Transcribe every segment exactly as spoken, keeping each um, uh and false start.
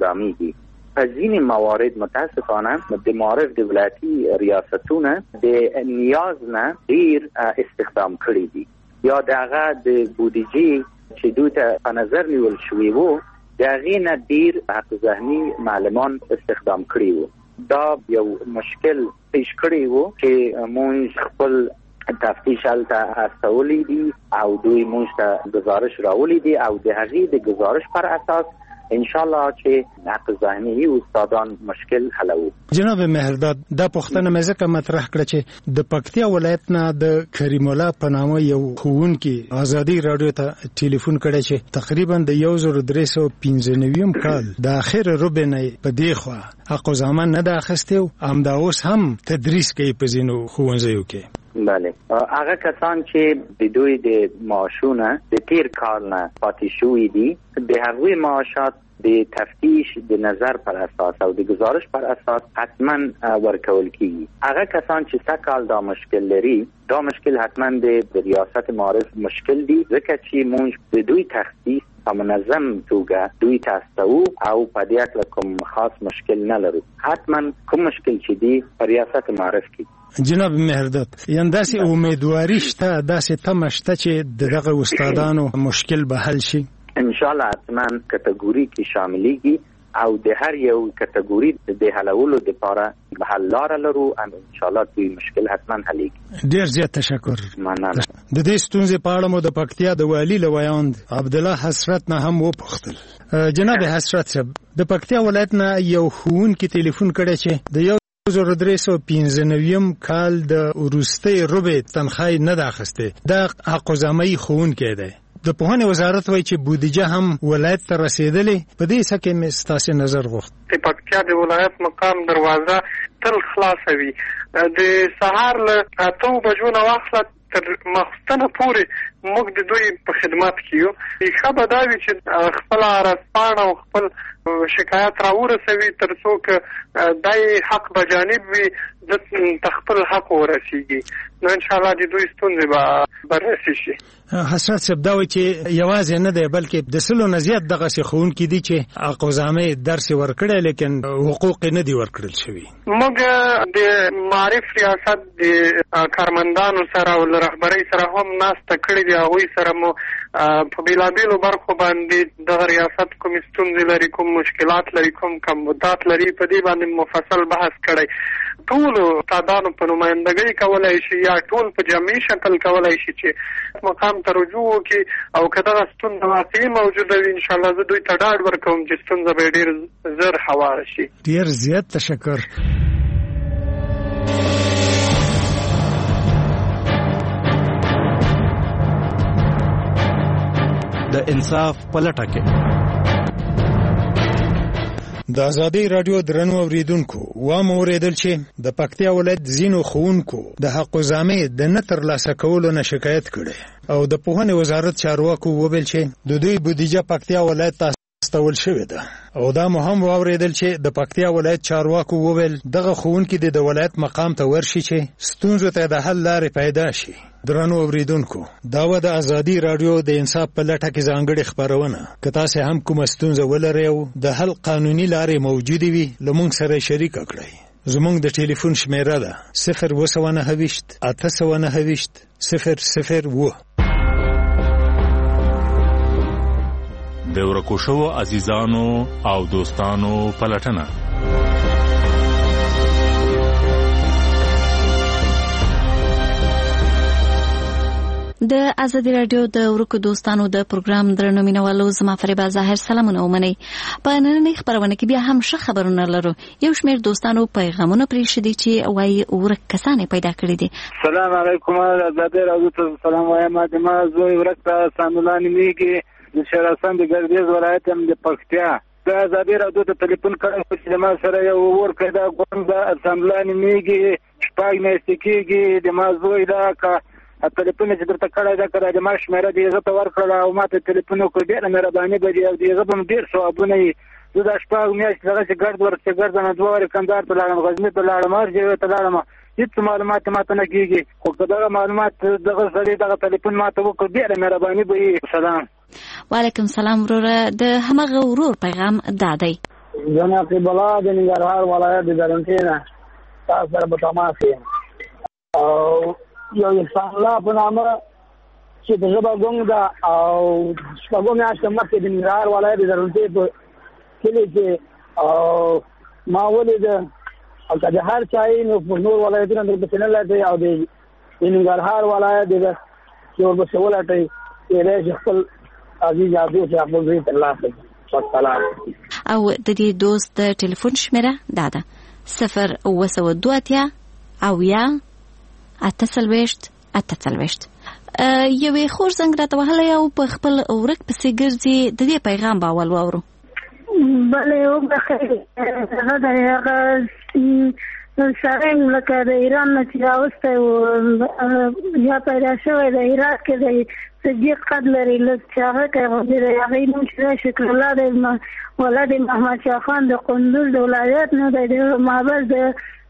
انجامیږي. په ځینې موارد متاسفانه د معارف د ولایتي ریاستونه د نیاز نه ډیر استخدام کړي دي یا دغه د بودیجې چې دوی ته په نظر نیول شوی وو د هغې نه ډیر حق ذهني معلمان استخدام کړي وو. دا یو مشکل پیش کړی وو چې موږ خپل تفتیش هلته استولی دي او دوی موږ ته گزارش راولی دي او د هغې د گزارش پر اساس انشاءالله چې حق ذهني استادان مشکل حلوي. جناب مهرداد دا پوښتنه مې ځکه مطرح کړه چې د پکتیا ولایت نه د کریم الله په نامه یو ښوونکي ازادي راډیو ته ټلیفون کړی چې تقریبا د یو زر درې سوه پنځه نوي کال د اخر ربع نه په دې خوا حق زمان نه د اخیستی او همدا اوس هم تدریس کوي په ځینو ښوونځیو کې. بله هغه کسان چې د دوی د معاشونه د تیر کال نه پاتې شوي دي د هغوی معاشات د تفتیش د نظر پر اساس او د گزارش پر اساس حتما ورکول کیږي. هغه کسان چې سږ کال دا مشکل لري دا مشکل حتما د ریاست معارف مشکل دي ځکه چې موږ د دوی تخصیص په منظم توګه دوی ته استوو او په دې اړه کوم خاص مشکل نه لرو. حتما کوم مشکل چې دی په ریاست معارف کې. جناب مهرداد یان داسې امیدواري شته داسې تمه شته چې دغه استادانو مشکل به حل شي؟ ان شاء الله حتما کټګوري کې شاملېږي او د هر یو کټګوري د حلولو لپاره حل لاره لرو ان شاء الله دوی مشکل حتما حلېږي. ډیر زیات تشکر. مننه. د دې ستونزې په اړه مو د پکتیا د والي لویاند عبدالله حسرت نه هم وپوښتل. جناب حسرت صاحب د پکتیا ولایت نه یو ښوونکي ټلیفون کړی چې د یو زر درې سوه پنځه نوي کال د وروستۍ ربع تنخواه نه ده اخیستې. دا حق‌الزمه ښوونکی دی. د پوهنې وزارت وایي چې بودیجه هم ولایت ته رسېدلې. په دې څه کې مې ستاسې نظر غوښت. د پکتیا د ولایت مقام دروازه تل خلاصه وي. د سهار له اتو بجو نه واخله تر ماخوستنه پورې موږ د دوی په خدمت کې یو. ښه به دا وي چې خپله عرضپاڼه او خپل شکایت راورسوي تر څو که دای حق به جانب وي د خپل حق ورسیږي. نو انشاءالله د دوی ستونزې به بررسي شي. حسرت صاحب دا وایي چې یوازې نه دی بلکې د سلو نه زیات دغسې ښوونکي دي چې حق‌الزمه درس یې ورکړی لیکن حقوق یې نه دي ورکړل شوي. موږ د معارف ریاست د کارمندانو سره او له رهبرۍ سره هم ناسته کړې دي. هغوی سره مو په بېلابېلو برخو باندې دغه ریاست کومې ستونزې لري، کوم مشکلات لري، کوم کمبودات لري، په دې باندې مفصل بحث کړی. ټولو استادانو په نمایندګۍ کولای شي یا ټول په جمعي شکل کولای شي چې مقام ته رجوع وکړي او که دغه ستونزه واقعي موجوده وي انشاءالله زه دوی ته ډاډ ورکوم چې ستونزه به ډېر زر هواره شي. ډېر زیات تشکر. د انصاف په لټه کې د ازادي رادیو درنو اوریدونکو و مو اوریدل چې د پکتیا ولایت ځینو ښوونکو د حق‌الزمه د نه ترلاسه کولو نه شکایت کړی او د پوهنې وزارت چارواکو وویل چې د دوی بودیجه پکتیا ولایت ته استول شوې ده. او دا مو هم واوریدل چې د پکتیا ولایت چارواکو وویل دغه ښوونکي د ولایت مقام ته ورشي چې ستونزو ته د حل لارې پیدا شي. درنو اوریدونکو دا و د ازادي رادیو د انصاف په لټه کې ځانګړې خپرونه. که تاسې هم کومه ستونزه ولرئ او د حل قانوني لارې موجودې وي له موږ سره شریکه کړئ. زموږ د ټلیفون شمیره ده صفر اوه سوه نهه ویشت اته سوه نهه ویشت صفر صفر اوه. د ورکو شوو عزیزانو او دوستانو پلټنه. د ازادي رادیو د ورکو دوستانو د پروګرام درنو مینوالو زما فریبا ظاهر سلامونه ومنئ. په نننۍ خپرونه کې بیا هم ښه خبرونه لرو. یو شمېر دوستانو پیغامونه پرېښودي چې وایي ورک کسان پیدا کړي دي. سلام علیکم. ازادي رادیو ته سلام وایم. د ما زوی ورک ته سامولان میږي د شراسان د ګردیز ولایت هم د پکتیا. د ازادي رادیو ته ټلیفون کړی چې ما سره یو ورک دا ګوند د سامولان میږي شپږ میاشتې کېږي. د ما زوی دا که ټلیفون چې درته کړی دا که د ما شمېره د هغه ته ورکړله او ما ته ټلیفون وکړ ډېره مهرباني به دي او د هغه به م ډېر ثوابونه وي. زه دا شپږ میاشتې دغسې ګرد ورپسې ګرځم. دوه وارې کندهار ته لاړم، غزني ته لاړم، هر ځای ته لاړم، هېڅ معلومات ما ته نه کېږي. خو که دغه معلومات دغه سړي دغه ټلیفون ما ته وکړ ډېره مهرباني به وي. سلام. وعلیکم سلام وروره. د همغه ورور پیغام دا دی. زه نقیب الله د ننګرهار ولایت د درونټې نه تاسو سره په تماس یم او یو انسان الله په نامه چې د ژبه ګونګ ده او شپږو میاشتو مخکې د ننګرهار ولایت د درونټې په کلي کې ما ولیده او که د هر چا یې نو په نور ولایتونه درپسې نه لټوي او د ننګرهار ولایت د چې ورپسې ولټوي کېدای شي خپل عزیز یادو چې خپل ځای ترلاسه کړي. والسلام. او د دې دوست د ټلیفون شمیره دا ده صفر اوه سوه دوه اتیا اویا اته څلوېښت اته څلوېښت. یوې خور زنګ راته وهلی او په خپل ورک پسې ګرځي د دې پیغام به اول واورو. بله وبخیر هغه د هغه سړی لکه د ایران نه چې راوستی و یا پیدا شوی د عراق کې د صدیق قد لري لږ چې هغه کوي د هغې نوم چې دی شکرالله د ولد محمد شاه خان د قندوز د ولایت نه دی د محبس د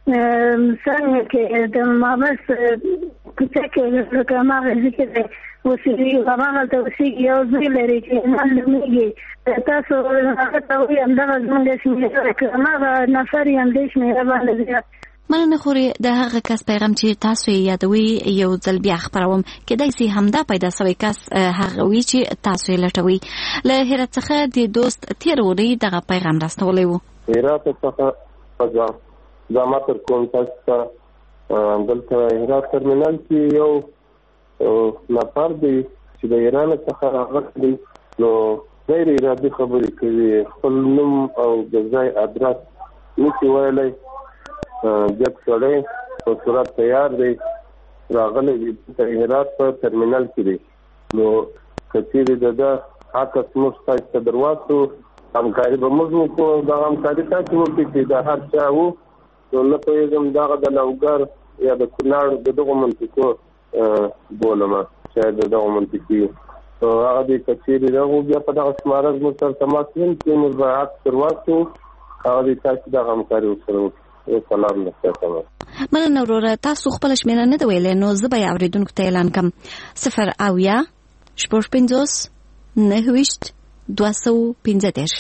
څنګه کې د محبس کوڅه کې لکه هماغه ځای کې دی اوسېږي هماغلته اوسېږي یو ځای لري چې ایمان نومېږي تاسو هغه ته وایي همدغه زموږ شمېره که هماغه نفر یې همدې شمېره باندې زیات. مننه خورې د هغه کس پیغام چې تاسو یې یادوي یو ځل بیا خپروم کېدای شي همدا پیدا سوی کس هغه وي چې تاسو یې لټوي. له هرات څخه د دوست تېره اونۍ دغه پیغام راستولی و. هرات څخه زما تر کوم تاسو ته دلته هرات ترمینل کې یو نفر دی چې د ایران څخه راغلی نو غیر ارادي خبرې کوي خپل نوم او د ځای ادرس نشي ویلی جګ سړی په صورت تیار دی راغلی دی د هرات په ترمینل کې دی نو که چیرې د ده عکس موږ تاسو ته درواستو همکاري به موږ وکړو دا همکاري تاسو وکړئ چې د هر چا وو نو نه پوهېږم دغه د لوګر یا د کونړ د دغو منطقو بولمه شاید د دغو منطقي نو هغه دی که چیرې دغو بیا په دغه شماره زموږ سره تماس یم چې موږ به عکس درواستو هغه دی تاسو دغه همکاري ورسره وکړو. سلام نشته. مننه وروره تاسو خپل شمیره نه دی ویلی نو زه به یې اورېدونکو ته اعلان کړم صفر اویا شپږ پنځوس نهه ویشت دوه سوه پنځه دېرش.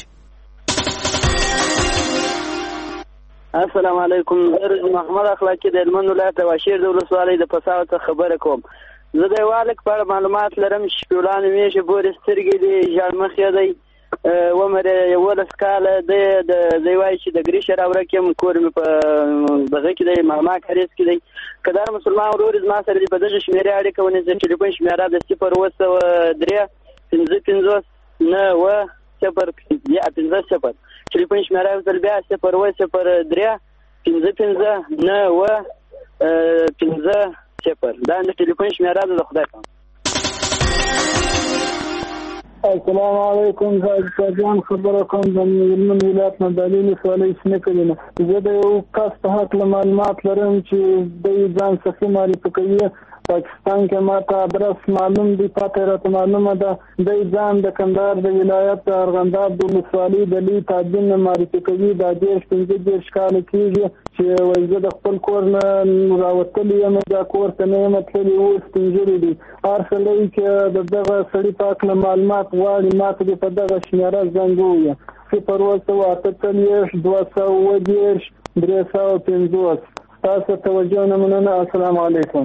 السلام علیکم. زه محمد اخلاقي د هلمند ولایت د واشیر د ولسوالۍ د پساو څخه خبره کوم. زه د یوه هلک په اړه معلومات لرم چې شپېلانو میاشتې پورې سترګې دي ژړمخی دی عمر یې یولس کاله دی دی وایي چې د ګریشه راورک یم کور مې په دغه کې دی ماما کاریز کې دی که دا مسلمان ورور زما سره دې په دغه شمېرې اړیکه ونیسي ټلیفون شمېره د صفر اوه سوه درې پنځه پنځوس نه اوه صفر یا پنځه صفر ټلیفون شمېره یو ځل بیا صفر اوه صفر درې پنځه پنځه نه اوه پنځه صفر دا د ټلیفون شمېره ده د خدای په السلام علیکم. زه جان خبره کوم د هلمند ولایت نه د علي ولسوالۍ شنه کلي نه. زه د یو کس په هکله معلومات لرم چې دی ځان سخي معرفي کوي پاکستان کې ماته ادرس معلوم دی پته راته معلومه ده دی ځان د کندهار د ولایت د ارغنداب د ولسوالۍ د لوی تابعین معرفي کوي دا دېرش پنځه دېرش کاله کېږي چې وایي زه د خپل کور نه راوتلی یم دا کور ته نه یم تللی اوس پنځلي دي هر سړی چې د دغه سړي په هکله معلومات غواړي ما ته دې په دغه شمېره زنګ ووایه صفر اوه سوه اته څلوېښت دوه سوه اووه دېرش درې سوه پنځوس. ستاسو توجه نه مننه. السلام علیکم.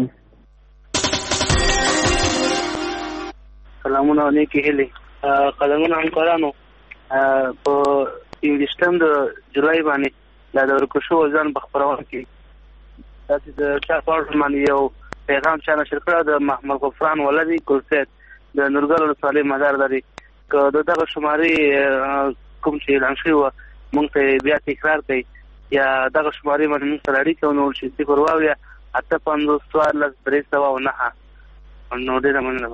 سلامونه او نیکې هیلې. قدمونه همکارانو په انګلیشتم د جولای باندې دا د ورکو شوو ځان په خپرونه کې داسې د چا په اړه باندې یو پیغام چا نشر کړی د محمد غفران ولدي ګلسید د نورګل ولسوالۍ مدار لري که د دغه شمارې کوم چې اعلان شوي وه موږ ته بیا تکرار کوي یا دغه شمارې باندې موږ سره اړیکه ونیول شي صفر واویا اته پنځوس څوارلس درې سوه او نهه نو ډېره مننه.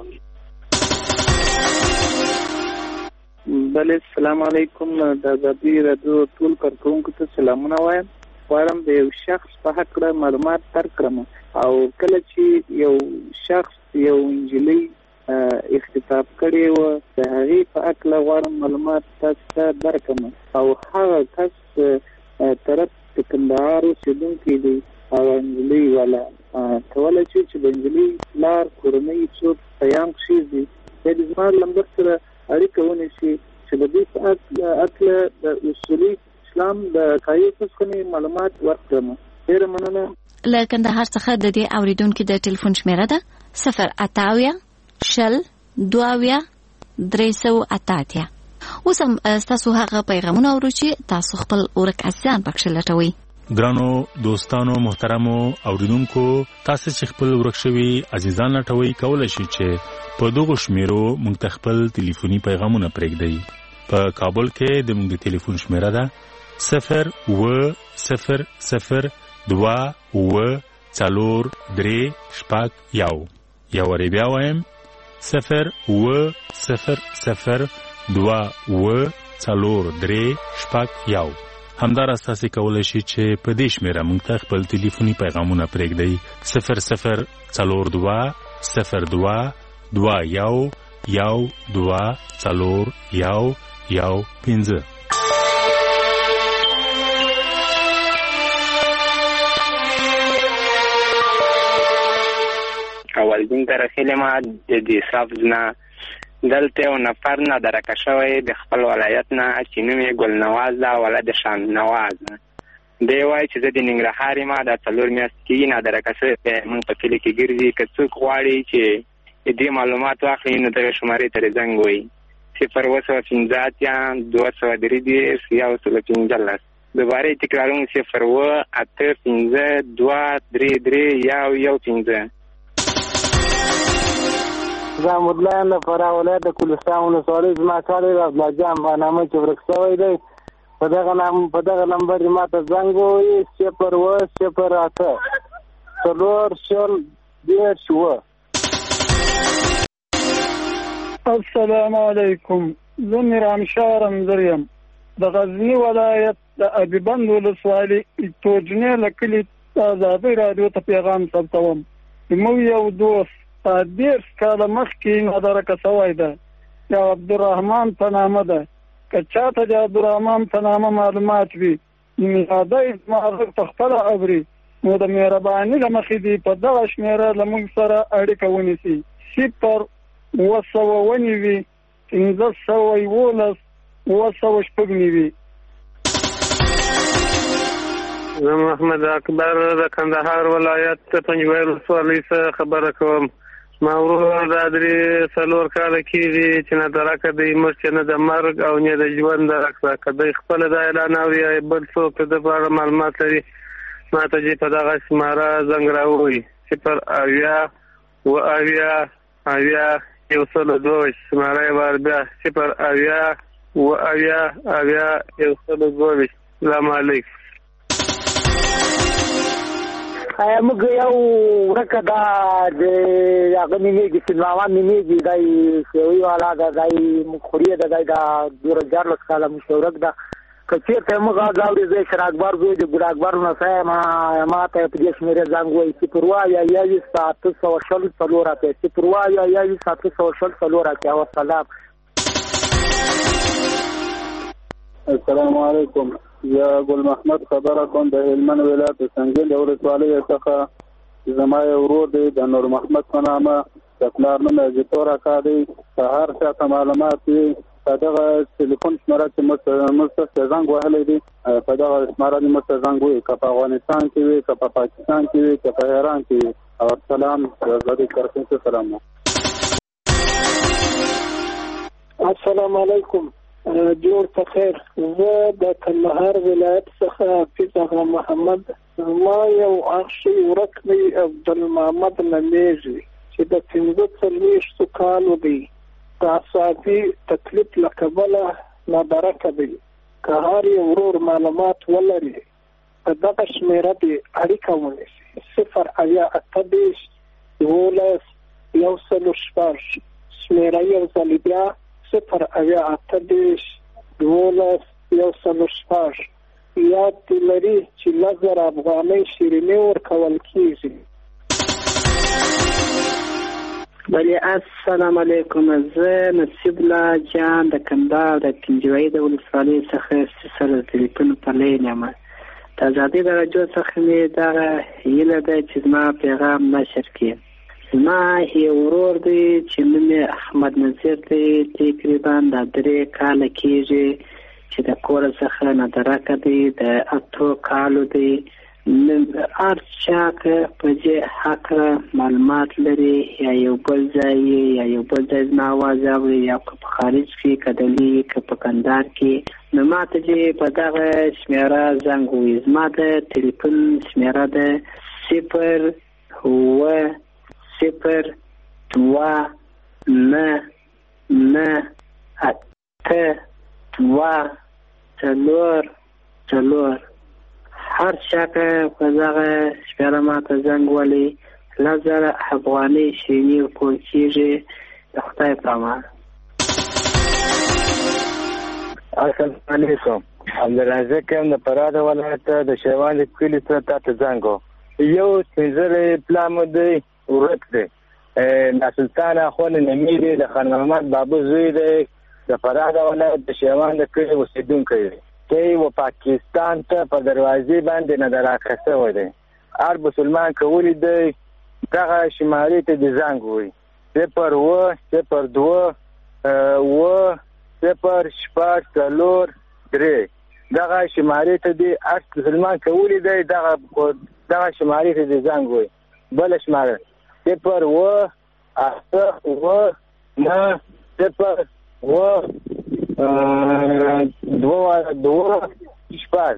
بله السلام علیکم. د ازادي راډیو ټول کارکوونکو ته سلامونه وایم. غواړم د یو شخص په هکله معلومات درکړم او کله چې یو شخص یو نجلۍ اختطاف کړې وه د هغې په هکله غواړم معلومات تاسو ته درکړم او هغه کس طرف د کندهار اوسېدونکی دی او نجلۍ والا کولی شي چې د نجلۍ پلار کورنۍ څوک پیام کښېږدي بیا د زما لمبر سره اړیکه ونیسي چې د دوی په هکله د اصولي اسلام د کایي څخه معلومات ورکړم. ډېر مننه. له کندهار څخه د دې اوریدونکو د ټلیفون شمیره ده صفر اتاویا شل دواویا درې سوه اته اتیا. اوس هم ستاسو هغه پیغامونه اورو چې تاسو خپل ورک عزیزان پکښې لټوئ. ګرانو دوستانو محترمو اوریدونکو، تاسو چې خپل ورک شوي عزیزان لټوئ کولی شئ چې په دغو شمیرو موږ ته خپل ټلیفوني پیغامونه پرېږدئ. په کابل کې د موږ د ټلیفون شمیره ده صفر اوه صفر صفر دوه اوه څلور درې شپږ یو. یو وارې بیا وایم صفر اوه صفر صفر دوه اوه څلور درې شپږ یو. همداراز تاسو کولی شئ چې په دې شمیره موږ ته خپل ټلیفوني پیغامونه پرېږدئ صفر صفر څلور دوه صفر دوه دوه یو یو دوه څلور یو یو پنځه. اول دین ته رسیدلی ما د دې سبز نه دلته یو نفر نه درکه شوی د خپل ولایت نه چې نوم یې ګلنواز ده، ولد شان نواز. دی وایي چې زه د ننګرهار یم، دا څلور میاشتې کېږي نه درکه شوی دی. مونږ په کلي کې ګرځي، که څوک غواړي چې د دې معلومات واخلي نو دغې شمارې ته یې زنګ ووایي صفر اوه سوه پنځه اتیا دوه سوه درې دېرش یو سل پنځلس. دوباره یې تکراروم صفر اوه اته پنځه دوه درې درې یو یو پنځه. زه مدلایم د فراه ولایت د کولستان ولسوالۍ زما کار دی عبدالله جان په نامه چې ورک شوی دی. په دغه نام په دغه نمبر یې ما ته زنګ ووایي صفر اوه صفر اته څلور شل دېرش اوه. السلام علیکم. زه میرانشاه رمزر یم د غزني ولایت د ابیبند ولسوالۍ توجنې له کلي ازادۍ راډیو ته پیغام ثبتوم. زموږ یو دوست په دېرش کاله مخکې نادرکه شوی ده، یو عبدالرحمن په نامه ده. که چاته د عبدالرحمن په نامه معلومات وي میاده یې زما غږ په خپله اوري نو د مهرباني له مخې دې په دغه شمېره له موږ سره اړیکه ونیسي. صفر اوه سوه ونیوي پنځه سوه یولس اوه سوه شپږ نوي. زه محمد اکبر د کندهار ولایت پنجوایل ولسوالۍ څخه خبره کوم. ما ورور دا درې څلور کاله کېږي چې نه درکه دی موږ چې نه د مرګ او نه د ژوند درک که دی خپله دا اعلان اوري یا بل څوک د په اړه معلومات لري ما ته چې په دغه شماره زنګ راووایي صفر اویا اوه اویا اویا یو سل دوه شماره یې وار بیا صفر اویا اوه اویا اویا یو سل دوه. السلام علیکم. موږ یو ورکه دا د هغه نومېږي سلماوان نومېږي دی سیوي والا ده دی مخوري ده دی دا دوره دیارلس کاله مشورک ده. که چېرته موږ غږ اوري زه شر اکبر زوی د ګل اکبر نسی یم ما ته په دې شمېرې زنګ وایي صفر اوه اویا یوویشت اته سوه شل څلور اتیا صفر اوه اویا یوویشت اته سوه شل څلور اتیا. وسلام. السلام علیکم. زه ګل محمد خبره کوم د هلمند ولایت د سنګین د ولسوالۍ څخه. زما یو ورور دی د نور محمد په نامه، د پلار نوم یې زیتور اکا دی. که هر چا ته معلومات وي په دغه ټلیفون شماره چې موږ ته زنګ وهلی دی په دغه شماره دې موږ ته زنګ ووایي، که په افغانستان کې وي که په پاکستان کې وي که په ایران کې وي. او السلام زه د کرکین سلام. السلام علیکم. جوړ په خیر. زه د کندهار ولایت څخه حافظ اغا محمد. ما یو اخشي ورک دی عبدالمحمد نمیږي چې د پنځه څلوېښتو کالو دی. د اعصابي تکلیف له کبله نادرکه دی. که هر یو ورور معلومات ولري په دغه شمېره دې اړیکه ونیسي صفر اویا اته دېرش یولس یو سل شپږ. شمېره یو ځل بیا صفر اویا اته دېرش یولس یو سل شپږ. یاد دې لري چې لس زره افغانۍ شیریني ورکول کېږي. بله السلام علیکم. زه نصیب الله جان د کندهار د پنجوایي د ولسوالۍ څخه سره ټلیفون په لین یم. د ازادۍ د راډیو څخه مې دغه هیله ده چې زما پیغام نشر کړي. زما یو ورور دی چې نوم یې احمد نظیر دی. تقریبا دا درې کاله کېږي چې د کور څخه نادرکه دی د اتو کالو دی هر چا که په دې حق معلومات لري یا یو بل ځای یا یو بل ځای زما اواز اوري یا په خارج کې که دلي که په کندهار کې نو ما ته چې په دغه شمېره زنګ ووایي. زما د تلیفون شمېره ده صفر اوه صفر دوه نه نه اته دوه څلور څلور. هر چا که په دغه شمېره ما ته زنګ ولي لس زره افغانۍ شیریني ورکول کېږي. د خدای په امان. السلام علیکم. عبدالرزاق یم د فراه د ولایت د شیوان کلي څخه تاته زنګ و. یو سپین زری پلا مو دی ورک دی. ناسلطان اخوان نمی دی د خان محمد بابو زوی دی د فراه د ولایت د شیوان د کلي اوسېدونکی دی. دی و پاکستان ته په دروازې باندې نظر اخیسته و دی. هر مسلمان که ولیدی دغه شمارې ته د زنګ ووایي صفر اوه صفر دوه اوه صفر شپږ څلور درې. دغه شمارې ته د هر مسلمان که ولیدی دغه دغه شمارې ته د زنګ ووایي. بله شماره صفر اوه اته اوه نه صفر اوه دوه دوه شپږ.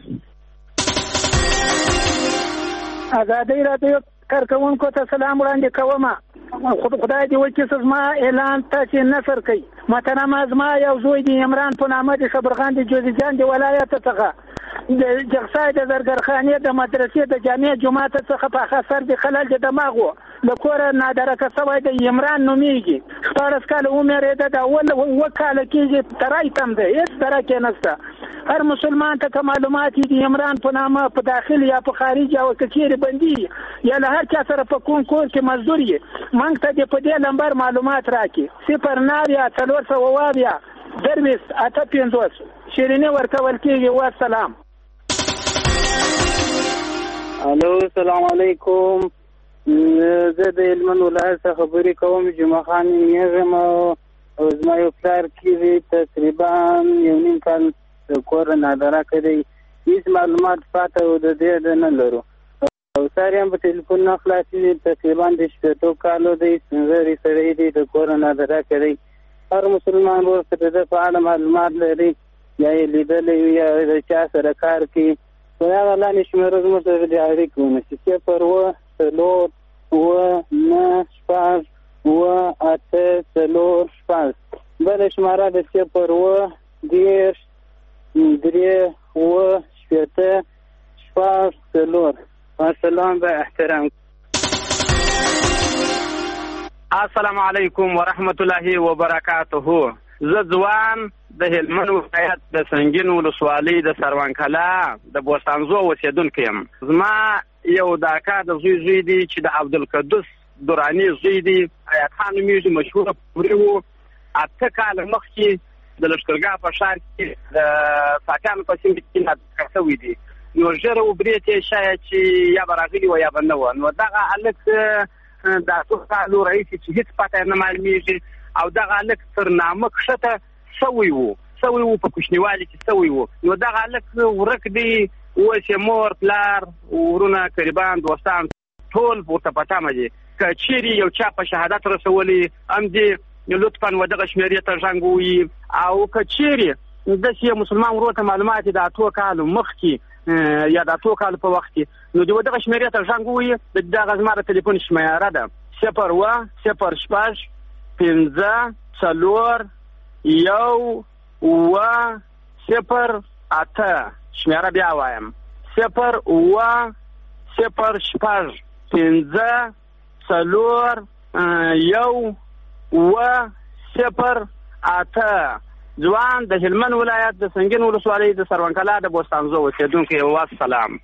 ازادي راډیو کارکونکو ته سلام وړاندې کوم. خدای دې وکړي زما اعلان تاسو نشر کړئ. محترم زما یو زوی دی عمران په نامه د خبرغان د جوزجان د ولایت څخه د جغسای د زرګرخانې د مدرسې د جامع جماعت څخه په خسر د خلل د دماغ و د کور نادرکه سوی د عمران نومیږي. شپاړس کاله عمر یې د اول اوه کاله کېږي ترای تم دی هېڅ درکې نشته. هر مسلمان ته معلومات دي عمران په نامه په داخل یا په خارج او کچېرې بندي یا له هر چا سره په کوم کور کې مزدور یې موږ ته دې په دې لمبر معلومات راکړي. صفر نار یا څلور سوه اویا درویشت اته پنځوس شیریني ورکول کېږي. والسلام. الو السلام علیکم. زه د هلمند ولایت څخه خبرې کوم. جمعه خان یمېږم او زما یو پلار کېږي تقریبا یو نیم کال د کور نادرکه دی. هېڅ معلومات پاته و د دې د نه لرو. او سر هم په ټلیفون نه خلاصېږي. تقریبا د شپېتو کالو دی. سپین زری سړی دی د کور نادرکه دی. هر مسلمان ورته د ده په اړه معلومات لري یا یې لیدلی وي یا د چا سره کار کوي. په هغه لاندې شمېره زموږ سره د اړیکې ونیسي. صفر اوه څلور اوه نه شپږ اوه اته څلور شپږ. بله شماره د صفر اوه دېرش درې اوه شپېته شپږ څلور. السلام به احترام. السلام علیکم ورحمت الله وبرکاته. زه ځوان د هلمند ولایت د سنګین ولسوالۍ د سروان کلا د بوستانزو اوسېدونکی یم. زما یو د اکا د زوی زوی دی چې د عبدالقدوس دراني زوی دی. حیات خان نومیږي مشهوره پورې و. اته کاله مخکې د لښکرګاه په ښار کې د ساکانو په سیمه کې نادرکه شوی دی. نو ژر وبرېت یې شاید چې یا به راغلي وه یا به نه وه. نو دغه هلک د اتو کالو راهیسې چې هېڅ پته یې نه معلومېږي او دغه هلک تر نامه کښته سوی و سوی و په کوچنیوالي کې سوی و. نو دغه هلک ورک دی. اوس یې مور پلار ورونه قریبان دوستان ټول ورته په تمه دي. که چیرې یو چا په شهادت رسولی هم دې لطفا و دغه شمېرې ته زنګ ووایي. او که چیرې داسې یو مسلمان ورور ته معلومات د اتو کالو مخکې یا د اتو کالو په وخت کې نو د دغه شمېرې ته زنګ ووایي. دغه زما د تلیفون شمېره ده صفر اوه صفر شپږ پنځه څلور یو اوه صفر اته. شمېره بیا وایم صفر اوه صفر شپږ پنځه څلور یو اوه صفر اته. ځوان د هلمند ولایت د سنګین ولسوالۍ د سروان کلا د بوستانزو اوسېدونکی. والسلام.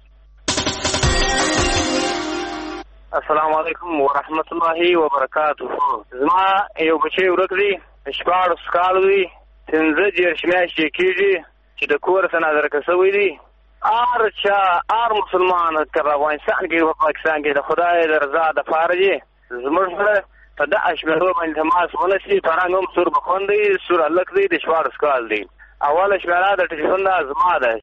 السلام علیکم ورحمت الله وبرکاته. زما یو بچی ورک دی. شپاړس کالو دی. پنځه دېرش میاشتې کېږي چې د کور څخه نادرکه شوی دی. هر چا هر مسلمان که په افغانستان کې په پاکستان کې د خدای د رضا دپاره دی زموږ سره په دغه شمېرو باندې تماس ونیسي. فرهنګ هم سور بخون دی. سور هلک دی د شپاړس کال دی. اوله شمیره د ټلیفون دا زما ده